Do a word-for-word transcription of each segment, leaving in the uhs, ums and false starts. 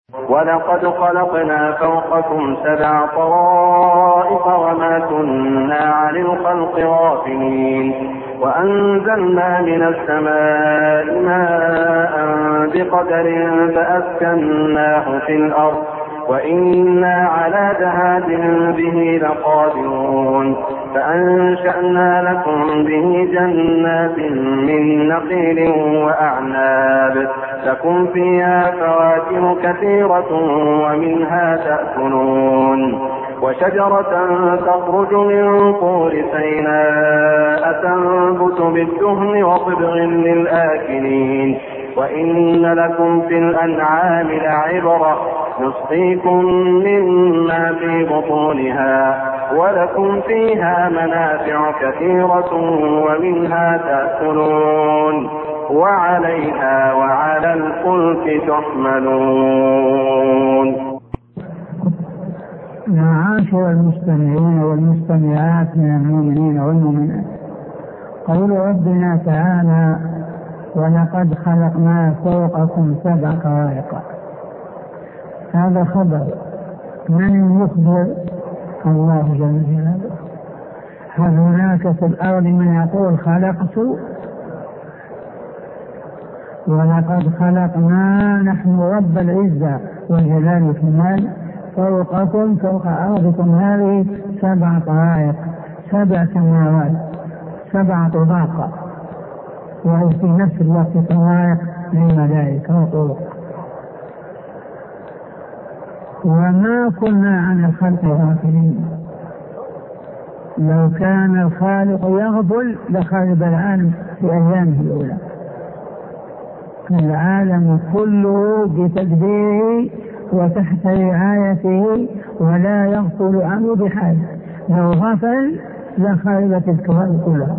ولقد خلقنا فوقكم سبع طرائق وما كنا عن الخلق غافلين وأنزلنا من السماء ماء بقدر فأسكناه في الأرض وإنا على ذهاب به لقادرون فأنشأنا لكم به جنات من نخيل وأعناب لكم فيها فواكه كثيرة ومنها تأكلون وشجرة تخرج من طور سيناء تنبت بالدهن وصبغ للآكلين وإن لكم في الأنعام لعبرة نسقيكم مما في بطونها ولكم فيها منافع كثيرة ومنها تأكلون وعليها وعلى الفلك تحملون. معاشر المستمعين والمستمعات من المؤمنين والمؤمنات، قول ربنا تعالى: ولقد خلقنا فوقكم سبع طرائق. هذا خبر، من يخبر؟ الله جل جلاله. هل هناك في الأرض من يقول خلقت؟ ولقد خلقنا نحن رب العزة والجلال والكمال فوقكم فوق أرضكم هذه سبع طرائق، سبع سماوات، سبع طباق، وهي في نفس الوقت طرائق للملائكة وطرق. وما كنا عن الخلق غافلين. لو كان الخالق يغفل لخرب العالم في أيامه الأولى. العالم كله بتدبيره وتحت رعايته ولا يغفل عنه بحال. لو غفل لخربت الكون كلها.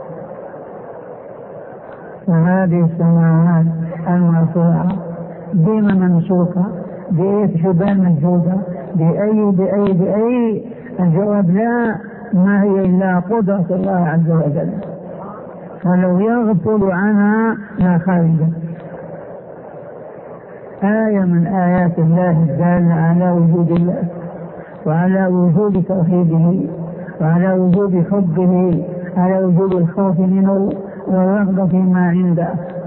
وهذه السماوات المرفوعة بما ممسوكة بأي حبال مشدودة بأي بأي بأي الجواب لا، ما هي إلا قدرة الله عز وجل. فلو يغفل عنها لا خرجت. آية من آيات الله الدالة على وجود الله وعلى وجود توحيده وعلى وجود حبه، على وجود الخوف منه والرغبة فيما عنده.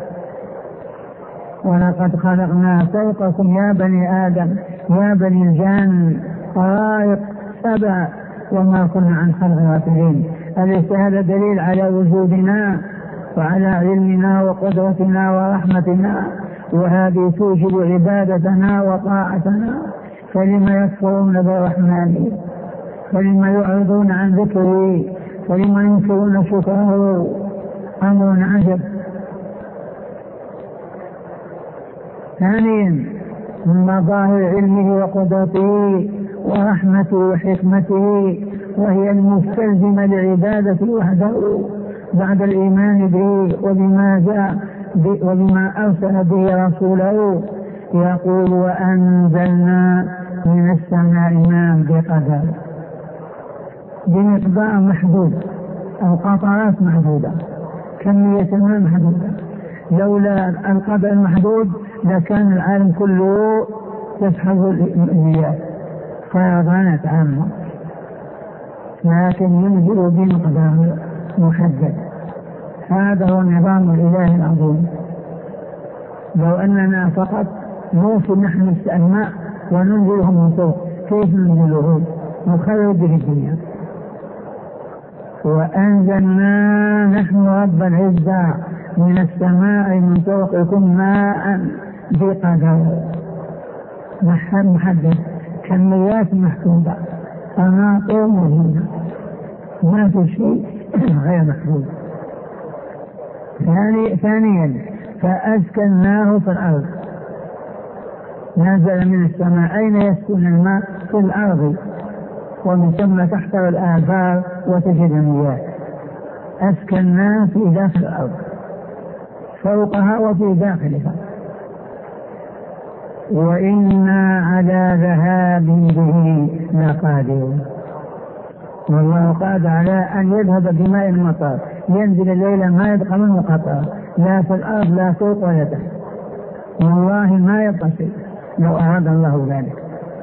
ولقد خلقنا فوقكم يا بني آدم يا بني الجن طرائق سبع وما كنا عن خلق غافلين. أليس هذا دليل على وجودنا وعلى علمنا وقدرتنا ورحمتنا؟ وهذه توجب عبادتنا وطاعتنا. فلما يكفرون بالرحمن؟ فلما يعرضون عن ذكره؟ فلما ينكرون شكره؟ أمر عجب. ثانيا من مظاهر علمه وقدرته ورحمته وحكمته، وهي المستلزمة لعبادته وحده بعد الإيمان به وبما جاء وبما أرسل به رسوله. يقول: وأنزلنا من السماء ماء بقدر، بمقدار محدود أو قطرات محدودة، كمية ماء محدودة. لولا القدر المحدود لكان العالم كله يسحب المياه فيضانات عامة، لكن ينزل بمقدار محدد. هذا هو النظام الإلهي العظيم. لو أننا فقط نوصل نحن الماء وننزله من فوق، كيف ننزله؟ نخرب به الدنيا. وأنزلنا نحن رب العزة من السماء من فوقكم ماء بقدر محدد، كميات محدودة، قناطر مهمة، ما في شيء غير محدود. ثانيا فأسكناه في الأرض. نزل من السماء. أين يسكن الماء؟ في الأرض، ومن ثم تحتوي الآثار وتجد المياه. أسكناه في داخل الأرض، فوقها وفي داخلها. وإنا على ذهاب به لقادرون. والله قادر على أن يذهب بماء المطر، ينزل الليل ما يبقى منه قطرة، لا في الأرض لا فوق ولا تحت. والله ما يبقى شيء. لو أراد الله ذلك.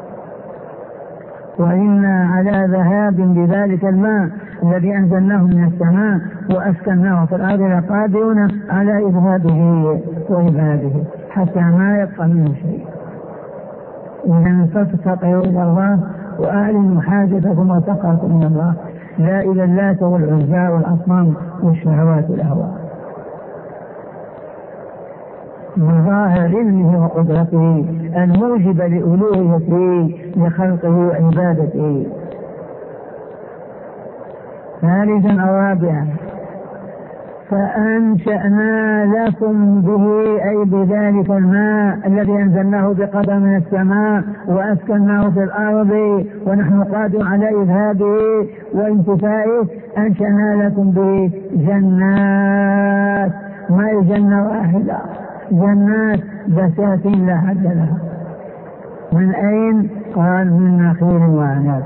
وإنا على ذهاب بذلك الماء الذي أنزلناه من السماء وأسكناه في الأرض لقادرون على إذهابه وإباده حتى ما يبقى منه شيء. إذا فاستقروا إلى الله وأعلنوا حاجتكم وتقاكم من الله، لا إلى اللات والعزى والأصنام والشهوات والأهواء. من ظاهر علمه وقدرته الموجب لألوهيته لخلقه وعبادته. ثالثا أو رابعا فأنشأنا لكم به أي بذلك الماء الذي أنزلناه بقدر من السماء وأسكناه في الأرض ونحن قادر على إذهابه وانتفائه، أنشأنا لكم به جنات، ما هي جنة واحدة، جنات بساتين لا حد لها. من أين؟ قال من نخيل وعنب.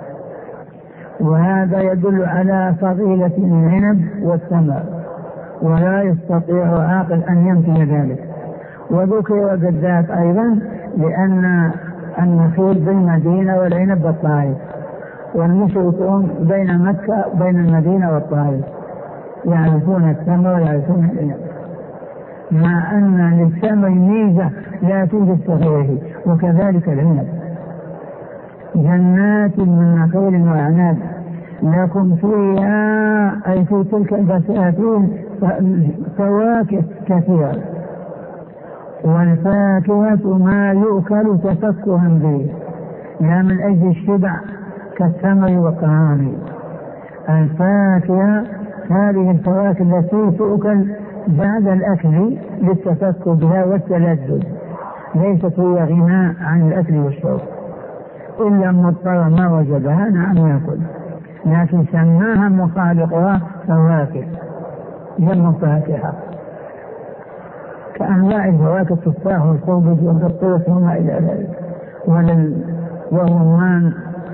وهذا يدل على فضيلة العنب والثمر ولا يستطيع عاقل أن ينفي ذلك. وذكر بالذات أيضا لأن النخيل بالمدينة والعنب بالطائف، والمشركون بين مكة بين المدينة والطائف يعرفون الثمر ويعرفون العنب، مع أن للثمر ميزة لا توجد في غيره، وكذلك العنب. جنات من نخيل وعنب لكم فيها أي في تلك البساتين فواكه كثيرة، والفاكهة ما يؤكل تفكها به لا من أجل الشبع كالتمر والطعام. الفاكهة هذه الفواكه التي تؤكل بعد الأكل للتفكر بها والتلذذ، ليست هي غناء عن الأكل والشرب، إلا مضطر ما وجدها نعم يأكل، لكن سماها مخالقها فواكه جمع فاكهة كأنواع الفواكه التفاح والخربز والبطيخ وما إلى ذلك والرمان.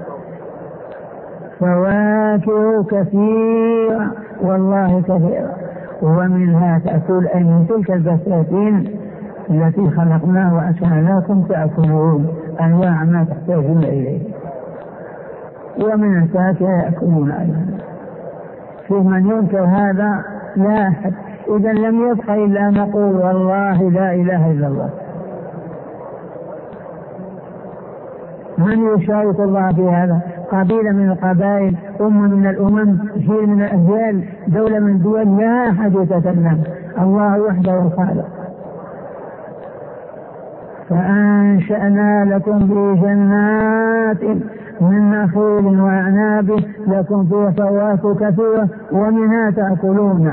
فواكه كثيرة والله كثيرة، ومنها تأكل أي من تلك البساتين التي خلقناها وأنشأناكم تأكلون أنواع ما تحتاجون إليه، ومن الفاكهة يأكلون أيضا. في من ينكر هذا لا أحد. إذا لم يبق إلا نقول والله لا إله إلا الله. من يشارك الله في هذا؟ قبيلة من القبائل، أمة من الأمم، جيل من الأجيال، دولة من الدول، لا أحد يتكلم، الله وحده الخالق. فأنشأنا لكم بجنات من نخيل وأعناب لكم فيها فواكه كثيرة ومنها تأكلون،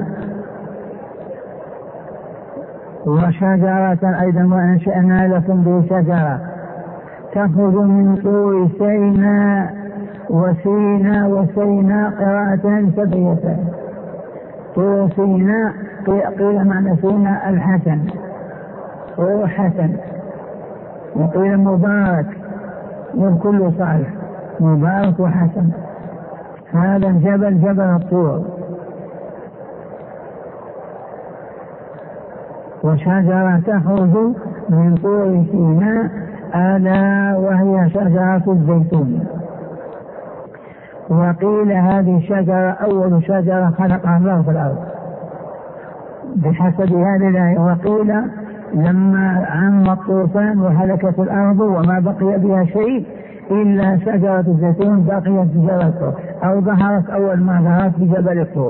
وشجرة أيضا وأنشأنا لكم بشجرة تخرج من طور سيناء وسيناء وسيناء قراءتان سبعيتان. طور سيناء قيل معنى سيناء الحسن، طور حسن، وقيل مبارك، والكل صالح، مبارك وحسن. هذا الجبل جبل الطور. وشجرة تخرج من طور سيناء ألا وهي شجرة الزيتون. وقيل هذه الشجرة أول شجرة خلقها الله في الأرض بحسب هذه الآية. وقيل لما عم الطوفان وهلكت الأرض وما بقي بها شيء إلا شجرة الزيتون بقيت في جبل الطور، أو ظهرت أول ما ظهرت في جبل الطور.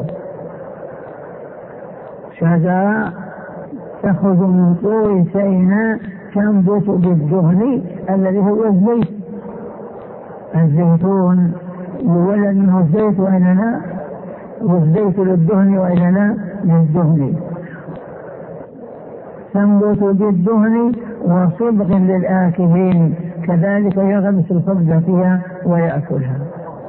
شجرة تخرج من طور سيناء تنبت بالدهن الذي هو الزيت. الزيتون يولد منه الزيت وإلا لا، والزيت للدهن وإلا لا للدهن. تنبت بالدهن وصبغ للآكلين، كذلك يغمس الخبز فيها ويأكلها.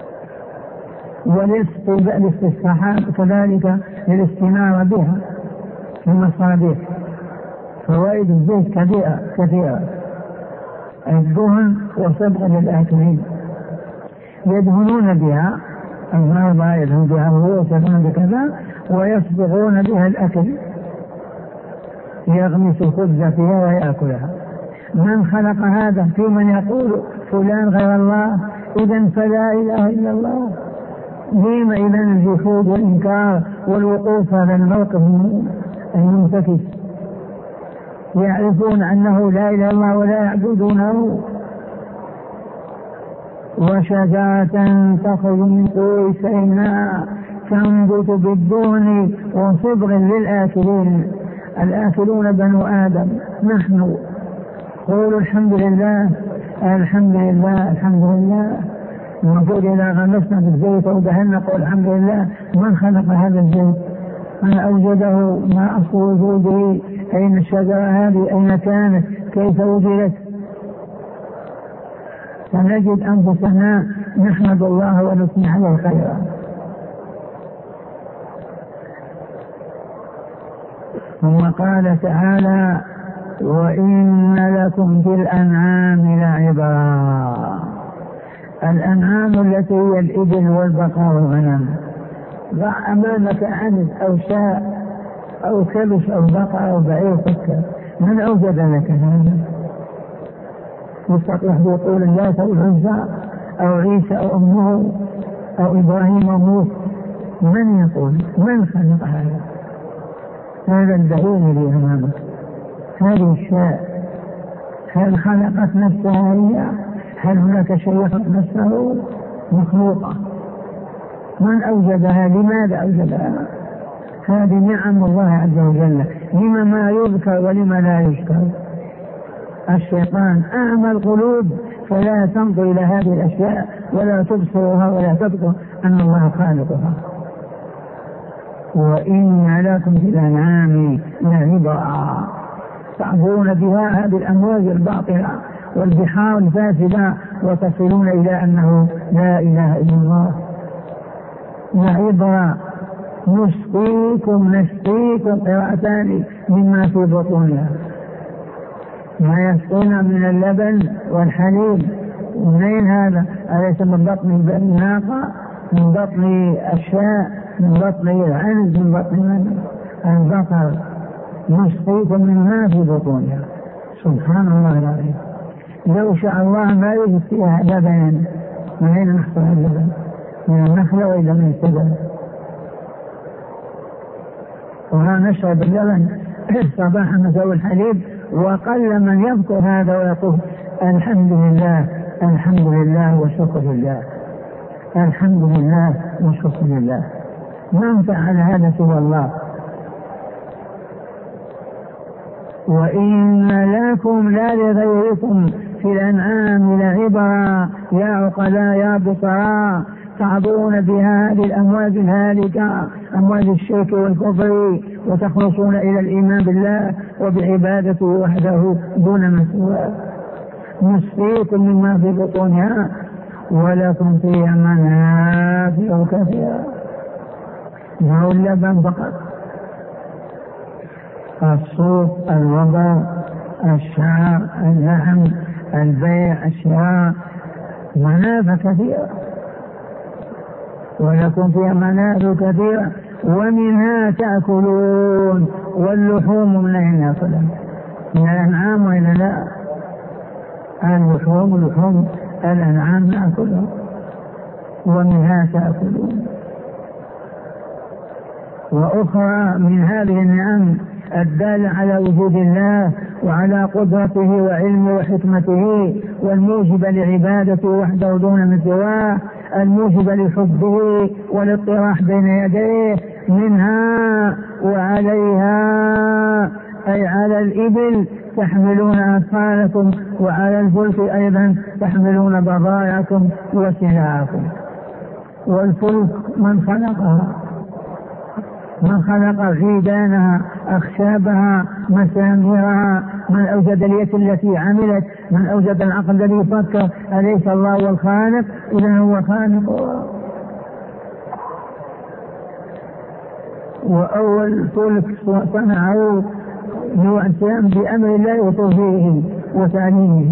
وللاستصحاب كذلك للاستنارة بها في المصابيح. فوائد الزيت كثيرة كثيرة، الدهن وصبغ للآكلين، يدهنون بها المرضى، يدهنون بها الرؤوس، يدهنون بكذا، ويصبغون بها الأكل، يغمس الخبز فيها ويأكلها. من خلق هذا؟ في من يقول فلان غير الله؟ إذن فلا إله إلا الله. لما إذن الجحود والإنكار والوقوف هذا الموقف المنتكس؟ يعرفون أنه لا إله إلا الله ولا يعبدونه. وشجرة تخرج من طور سيناء تنبت بالدهن وصبغ للآكلين. الآكلون بنو آدم نحن. قولوا الحمد لله الحمد لله الحمد لله. المفروض إذا غمسنا بالزيت أو دهنا قول الحمد لله. من خلق هذا الزيت؟ من أوجده؟ ما أصل وجوده؟ أين الشجرة هذه؟ أين كانت؟ كيف وجدت؟ فنجد أنفسنا نحمد الله ونثني عليه خيرا. ثم قال تعالى وإن لكم في الأنعام لعبرا. الأنعام التي هي الإبل والبقر والغنم. ضع أمامك عنب أو شاء أو كبش أو بقر أو بعير فكر من أوجد لك هذا؟ يستطيع يقول اللات أو العزى أو عيسى أو أمه أو إبراهيم أو موسى. من يقول؟ من خلق هذا؟ هذا الدليل اللي أمامك. هذه الشاء هل خلقت نفسها هي؟ هل هناك شيء يخلق نفسه؟ مخلوقة. من أوجدها؟ لماذا أوجدها؟ هذه نعم الله عز وجل. لما ما يذكر ولما لا يذكر؟ الشيطان أعمى القلوب فلا تنظر إلى هذه الأشياء ولا تبصرها ولا تذكر أن الله خالقها. وإن لكم في الأنعام لعبرا تعبرون بها هذه الأمواج الباطلة والبحار الفاسدة وتصلون إلى أنه لا إله إلا الله. لعبرا نسقيكم نسقيكم قراءتان مما في بطونها. ما يسقون من اللبن والحليب. منين هذا؟ أليس من بطن الناقة؟ من بطن الشاء؟ من بطن العنز؟ من بطن البقر. نسقيكم مما في بطونها. سبحان الله العظيم. لو شاء الله ما يوجد فيها لبن. من أين نحصل اللبن؟ من النخلة وإلا من السبل؟ وما نشرب اللبن صباحا مساء الحليب. وقل من يذكر هذا ويقول الحمد لله الحمد لله وشكر لله الحمد لله وشكر لله. من فعل هذا سوى الله. وإن لكم لا لغيركم في الأنعام لعبرا يا عقلاء يا بصراء تعبرون بها هذه الأمواج الهالكة أمواج الشرك والكفر وتخلصون إلى الإيمان بالله وبعبادته وحده دون ما سواه. نسقيكم مما في بطونها ولكم فيها منافع كثيرة. ما هو اللبن فقط. الصوف الوبر الشعر اللحم البيع الشراء منافع كثيرة. ولكم فيها منافع كثيرة ومنها تأكلون. واللحوم من أين نأكلها؟ من الأنعام وإلا لا؟ اللحوم لحوم الأنعام نأكلها ومنها تأكلون. وأخرى من هذه النعم الدالة على وجود الله وعلى قدرته وعلمه وحكمته والموجبة لعبادته وحده دون من سواه الموجبة لحبه والاطراح بين يديه. منها وعليها أي على الإبل تحملون أثقالكم وعلى الفلك أيضا تحملون بضائعكم وسلاحكم. والفلك من خلقها؟ من خلق عيدانها أخشابها مساميرها؟ من أوجد اليد التي عملت؟ من أوجد العقل الذي يفكر؟ أليس الله هو الخالق؟ إذن هو خالق. وأول فلك صنعه نوع بأمر الله وتوفيقه وتعليمه.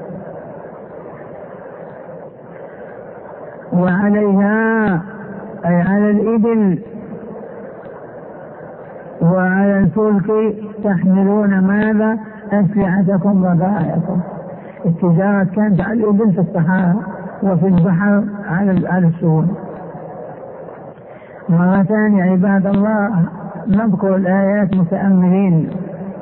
وعليها أي على الإبل وعلى الفلك تحملون ماذا؟ أسلحتكم وبائعكم. التجارة كانت على الإبل في الصحراء وفي البحر على السهول. مرة ثانية عباد الله نذكر الآيات متأملين.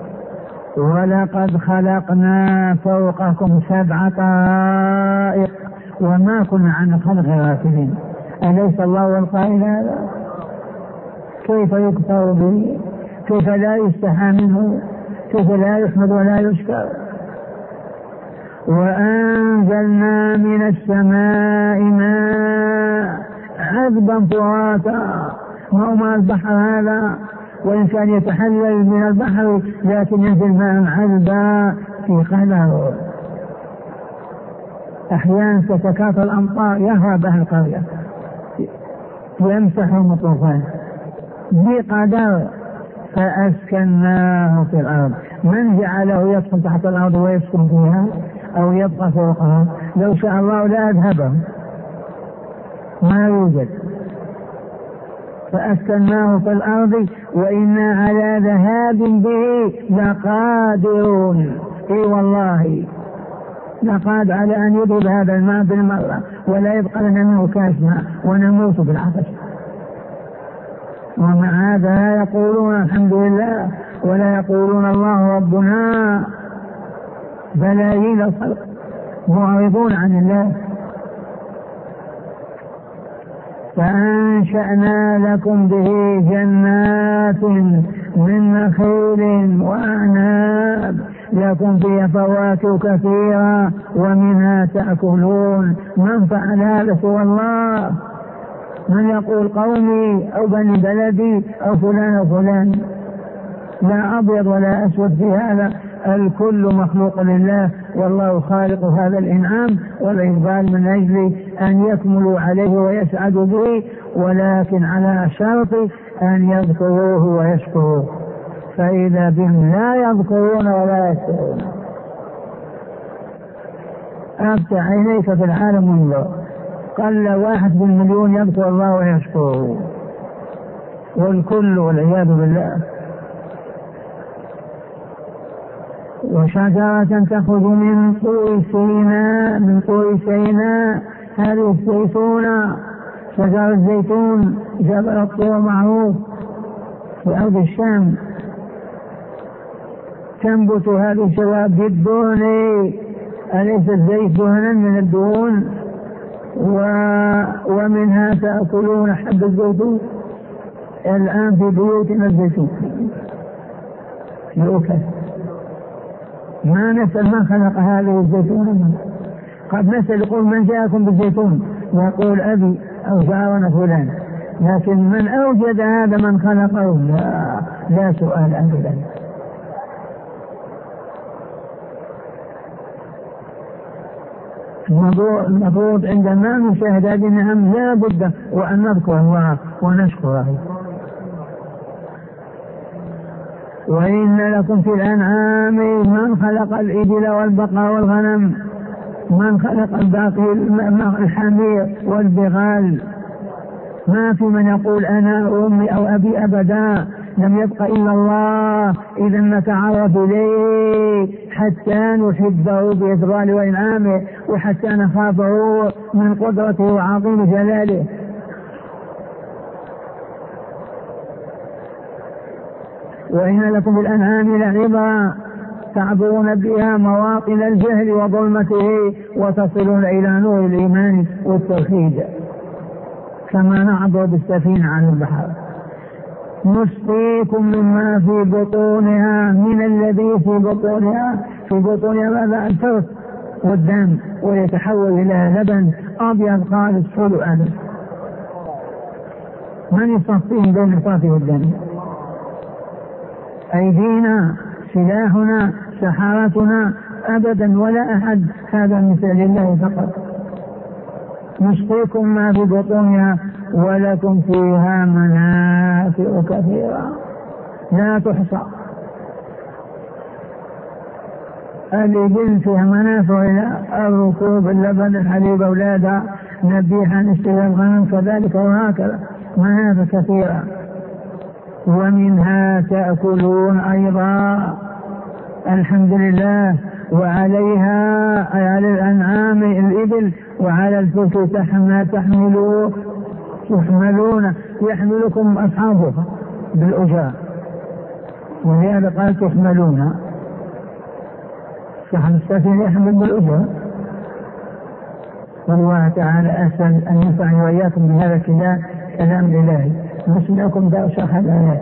ولقد خلقنا فوقكم سبع طرائق وما كنا عن الخلق غافلين. أليس الله القائل هذا؟ كيف يكفر به؟ كيف لا يستحى منه؟ كيف لا يحمد ولا يشكر؟ وأنزلنا من السماء ماء عذبا فراتا. ما ماء البحر هذا، وإن كان يتحلل من البحر لكن ينزل ماء عذبا في قدر. أحيانا تتكاثر الأمطار يهرب أهل القرية يمسحهم الطوفان بقدر. فأسكناه في الأرض. من جعله يدخل تحت الأرض ويسكن فيها أو يبقى فوقها؟ لو شاء الله لا أذهبه، ما يوجد. فأسكناه في الأرض وإنا على ذهاب به لقادرون. إي والله لقادر على أن يذهب هذا الماء بالمرة ولا يبقى لنا منه كاس ماء ونموت بالعطش. ومع هذا لا يقولون الحمد لله ولا يقولون الله ربنا. بلايين الخلق معرضون عن الله. فأنشأنا لكم به جنات من نخيل وأعناب لكم فيها فواكه كثيرة ومنها تأكلون. من فعل هذا سوى الله؟ من يقول قومي أو بني بلدي أو فلان وفلان؟ لا أبيض ولا أسود في هذا، الكل مخلوق لله، والله خالق هذا الإنعام والإقبال من أجل أن يكملوا عليه ويسعدوا به، ولكن على شرط أن يذكروه ويشكروه. فإذا بهم لا يذكرون ولا يشكرون أفتح عينيك في العالم انظر، قل واحد بالمليون يذكر الله ويشكره، والكل والعياذ بالله. وشجرة تخرج من طور سيناء من طور سيناء هذه الزيتونة، شجر الزيتون جبل الطور معروف في أرض الشام، تنبت هذه الشجرة بالدهن. أليس الزيت دهنا من الدهون؟ و... ومنها تأكلون حب الزيتون. الآن في بيوتنا الزيتون يؤكل. ما نسأل من خلق هذه الزيتون، قد نسأل يقول من جاءكم بالزيتون، يقول أبي أو جارنا فلان، لكن من أوجد هذا من خلقه لا, لا سؤال أبدا. المفروض عندما نشاهد هذه النعم لا بد وأن نذكر الله ونشكره. وإن لكم في الأنعام من خلق الإبل والبقر والغنم، من خلق الباقي الحمير والبغال. ما في من يقول أنا أمي أو أبي أبدا، لم يبق إلا الله. إذا نتعرف إليه حتى نحبه بإفضاله وإنعامه، وحتى نخافه من قدرته وعظيم جلاله. وإن لكم بالأنعام لعبرا تعبرون بها مواطن الجهل وظلمته وتصلون إلى نور الإيمان والتوحيد، كما نعبر بالسفينة عن البحر. نسقيكم مما في بطونها من الذي في بطونها في بطونها ماذا؟ الفرث والدم، ويتحول إلى لبن أبيض خالص حلو أبدا. من يصفين بين الفرث والدم؟ أيدينا، سلاحنا، سحراتنا أبدا ولا أحد. هذا مثل الله فقط. نسقيكم ما في بطونها ولكم فيها منافع كثيرة لا تحصى. الإبل فيها منافع إلى الركوب، اللبن، الحليب، أولادها، نبيها، نشتري الغنم كذلك وهكذا، منافع كثيرة. ومنها تأكلون أيضا. الحمد لله. وعليها أي على الأنعام الإبل وعلى الفلك تحملوا تحملون يحملكم أصحابها بالأجرة، ولهذا قال تحملون. صاحب السفينة يحمل بالأجرة. والله تعالى أسأل أن ينفعني وإياكم بهذا الكلام كلام الإلهي نسمعكم ذا شرح الآيات.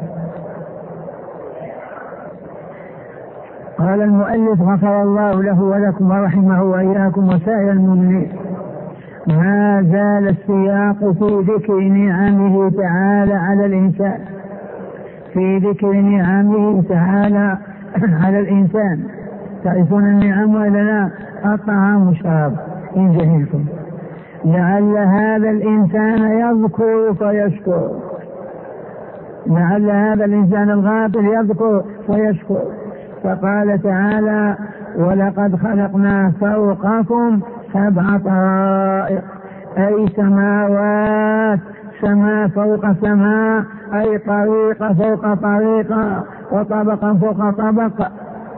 قال المؤلف غفر الله له ولكم ورحمه وإياكم وسائر المؤمنين. ما زال السياق في ذكر نعمه تعالى على الإنسان في ذكر نعمه تعالى على الإنسان. تعرفون النعم ولا لا؟ الطعام والشراب إن جهلتم. لعل هذا الإنسان يذكر فيشكر، لعل هذا الإنسان الغافل يذكر فيشكر. فقال تعالى ولقد خلقنا فوقكم سبع طرائق أي سماوات، سماء فوق سماء أي طريقة فوق طريقة وطبقا فوق طبق.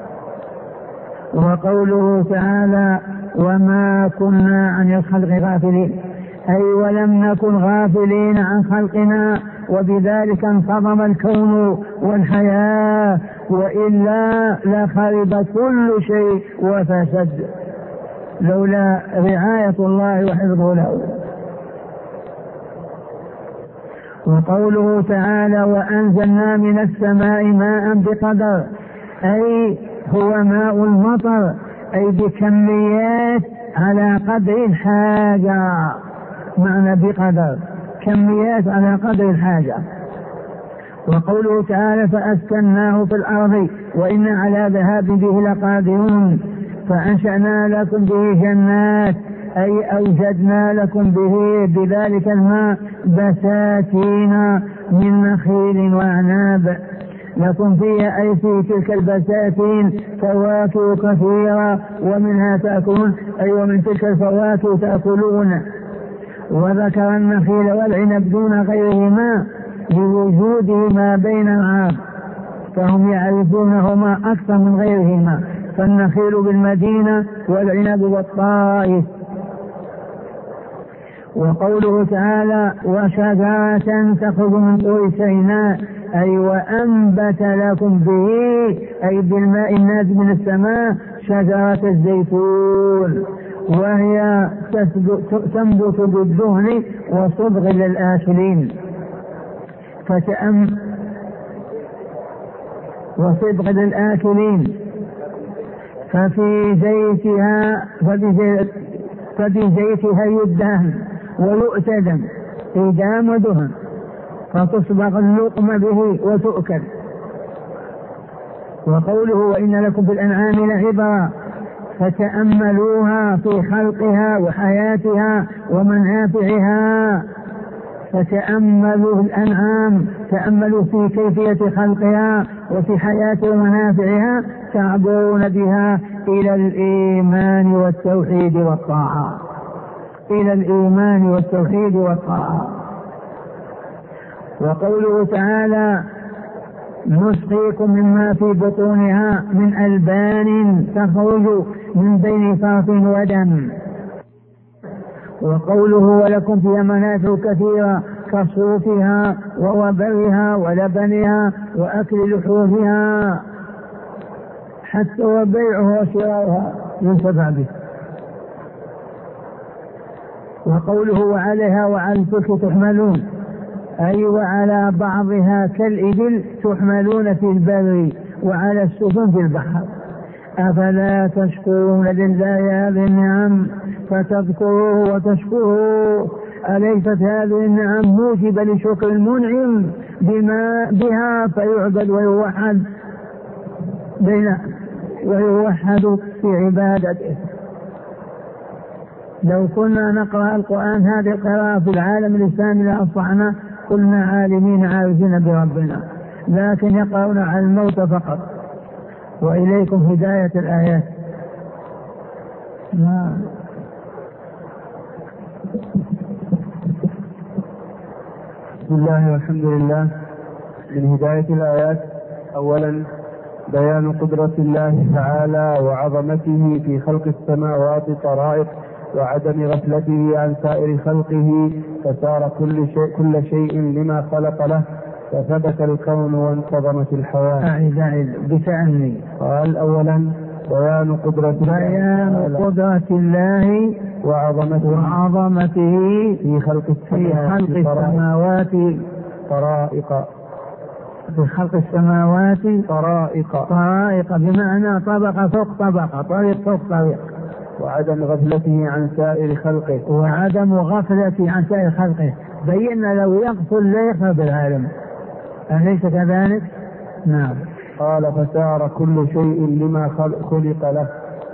وقوله تعالى وما كنا عن الخلق غافلين أي ولم نكن غافلين عن خلقنا، وبذلك انتظم الكون والحياة، وإلا لخرب كل شيء وفسد لولا رعاية الله وحفظه له. وقوله تعالى وأنزلنا من السماء ماء بقدر أي هو ماء المطر أي بكميات على قدر الحاجة، معنى بقدر كميات على قدر الحاجة. وقوله تعالى فأسكناه في الأرض وإن على ذهاب به لقادرون فأنشأنا لكم به جنات أي أوجدنا لكم به بذلك الماء بساتين من نخيل وأعناب لكم فيها أي في تلك البساتين فواكه كثيرة ومنها تأكلون أي ومن تلك الفواكه تأكلون. وذكر النخيل والعنب دون غيرهما لوجودهما بين العام فهم يعرفونهما أكثر من غيرهما، فالنخيل بالمدينة والعنب والطائف. وقوله تعالى وشجرة تخرج من طور سيناء أي وأنبت لكم به أي بالماء النازل من السماء شجرة الزيتون وهي تنبت بالدهن وصبغ للآكلين فتأم وصبغ للآكلين ففي زيتها ففي زيتها يدهن ويؤتدم إدام ودهن فتصبغ اللقمة به وتؤكل. وقوله وإن لكم في الأنعام لعبرا فتأملوها في خلقها وحياتها ومنافعها. فتأملوا الأنعام تأملوا في كيفية خلقها وفي حياتها ومنافعها تعبرون بها إلى الإيمان والتوحيد والطاعة إلى الإيمان والتوحيد والطاعة. وقوله تعالى نسقيكم مما في بطونها من ألبان تخرج من بين فرث ودم. وقوله ولكم فيها منافع كثيرة كصوفها ووبرها ولبنها وأكل لحومها حتى وبيعها وشراؤها ينتفع به. وقوله وعليها وعلى الفلك تحملون أي وعلى بعضها كالإبل تحملون في البر وعلى السفن في البحر. أفلا تشكرون لله هذه النعم فتذكروه وتشكروه؟ أليست هذه النعم موجبة لشكر المنعم بما بها فيعبد ويوحد بين ويوحد في عبادته؟ لو كنا نقرأ القرآن هذه القراءة في العالم الإسلامي لأصبحنا كلنا عالمين عارفين بربنا، لكن يقرؤون على الموت فقط. وإليكم هداية الآيات. ما بسم الله والحمد لله. من هداية الآيات أولا بيان قدرة الله تعالى وعظمته في خلق السماوات طرائق وعدم غفلته عن سائر خلقه، فصار كل شيء, كل شيء لما خلق له، فثبت الكون وانتظمت الحياة. أعد أعد بتأني. قال أولا بيان قدرة بيان قدرة الله وعظمته, وعظمته في خلق السماوات, في خلق السماوات طرائق في خلق السماوات طرائق طرائق بمعنى طبقة فوق طبقة، طريق فوق طريق. وعدم غفلته عن سائر خلقه وعدم غفلته عن سائر خلقه. بينا لو يغفل لا يخفى بالعالم، أليس كذلك؟ نعم. قال فسار كل شيء لما خلق له.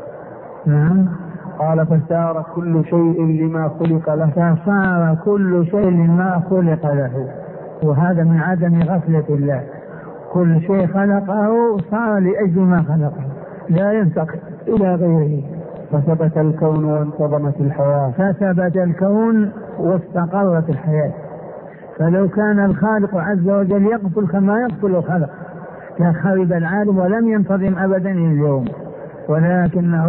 نعم. قال فسار كل شيء لما خلق له. فصار كل شيء لما خلق له، وهذا من عدم غفلة الله. كل شيء خلقه صار لأجل ما خلقه، لا ينتقل إلى غيره. فثبت الكون وانتظمت الحياة. فثبت الكون واستقرت الحياة. فلو كان الخالق عز وجل يغفل كما يغفل الخلق لخرب العالم ولم ينتظم أبدا اليوم، ولكنه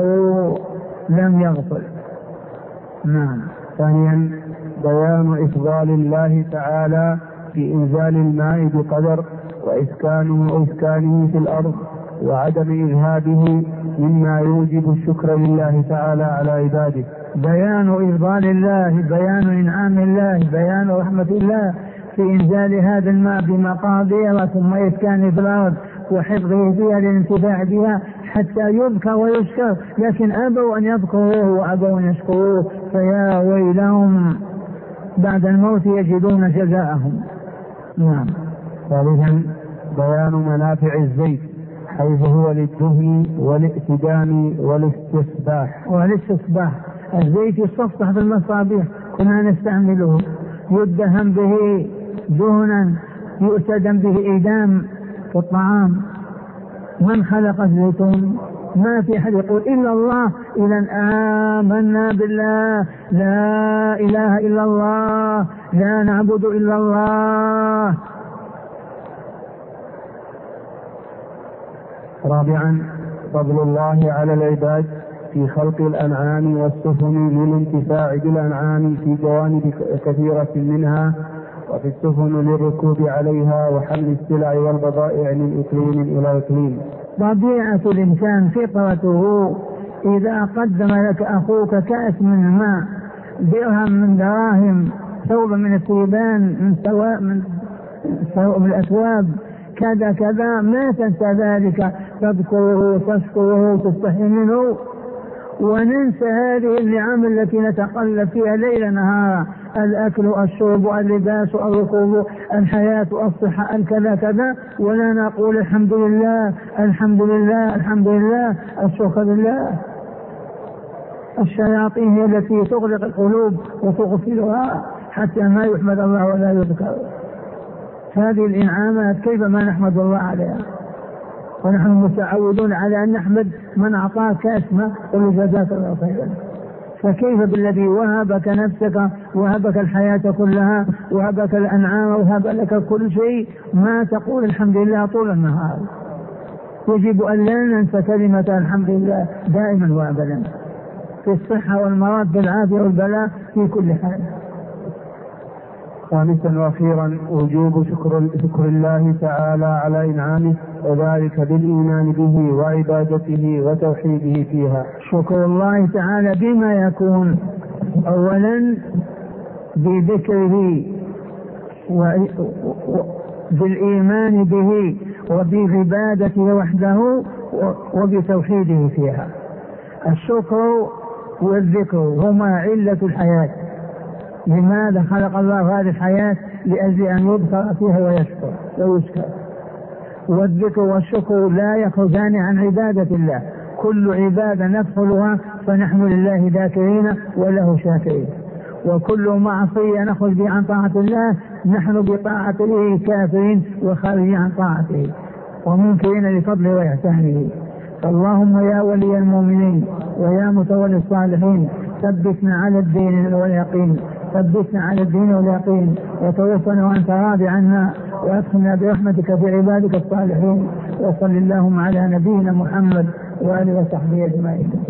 لم يغفل. نعم. ثانيا بيان إفضال الله تعالى في إنزال الماء بقدر وإسكانه وإسكانه في الأرض وعدم إذهابه مما يوجب الشكر لله تعالى على عباده. بيان إفضال الله، بيان إنعام الله، بيان رحمة الله في إنزال هذا الماء بمقادير ثم إسكانه في الأرض وحفظه فيها للانتفاع بها حتى يذكر ويشكر، لكن أبوا أن يذكروه وأبوا أن يشكروه، فيا ويلهم بعد الموت يجدون جزاءهم. نعم. ثالثا بيان منافع الزيت حيث هو للدهن والائتدام والاستصباح. والاستصباح الزيت يستصبح بالمصابيح، كنا نستعمله، يدهن به دهنا، يؤتدم به إدام في الطعام. من خلق الزيتون؟ ما في أحد يقول إلا الله. إذا آمنا بالله، لا إله إلا الله، لا نعبد إلا الله. رابعا فضل الله على العباد في خلق الأنعام والسفن للانتفاع بالأنعام في جوانب كثيرة منها، وفي السفن للركوب عليها وحمل السلع والبضائع من إقليم إلى إقليم. طبيعة الإنسان فطرته، إذا قدم لك أخوك كأس من الماء، درهم من دراهم، ثوب من الثيبان، من سواء من سواء من الأثواب، كذا كذا، ما تنسى ذلك، تذكره تشكره تستحي منه، وننسى هذه النعم التي نتقلب فيها ليل نهارا، الأكل الشرب اللباس الركوب الحياة الصحة الكذا كذا، ولا نقول الحمد لله الحمد لله الحمد لله الشكر لله. الشياطين هي التي تغلق القلوب وتغفلها حتى ما يحمد الله ولا يذكر. هذه الإنعامات كيف ما نحمد الله عليها، ونحن متعودون على أن نحمد من أعطاك كأسمة قل جزاك الله خيرا، فكيف بالذي وهبك نفسك وهبك الحياة كلها وهبك الأنعام وهب لك كل شيء، ما تقول الحمد لله طول النهار؟ يجب أن لا ننسى كلمة الحمد لله دائما وأبدا، في الصحة والمرض، بالعافية والبلاء، في كل حال. خامسا واخيرا وجوب شكر, شكر الله تعالى على إنعامه، وذلك بالإيمان به وعبادته وتوحيده فيها. شكر الله تعالى بما يكون، أولا بذكره وبالإيمان به وبعبادته وحده وبتوحيده فيها. الشكر والذكر هما علة الحياة. لماذا خلق الله هذه الحياة؟ لأجل أن يذكر فيها ويشكر ويشكر. والذكر والشكر لا يخرجان عن عبادة الله، كل عبادة ندخلها فنحن لله ذاكرين وله شاكرين، وكل معصية نخرج به عن طاعة الله نحن بطاعته كافرين وخارجين عن طاعته ومنكرين لفضله وإحسانه. فاللهم يا ولي المؤمنين ويا متولي الصالحين ثبتنا على الدين واليقين، ثبتنا على الدين واليقين، وتوفنا وأنت راضي عنا، وأدخلنا برحمتك في عبادك الصالحين. وصل اللهم على نبينا محمد وآله وصحبه أجمعين.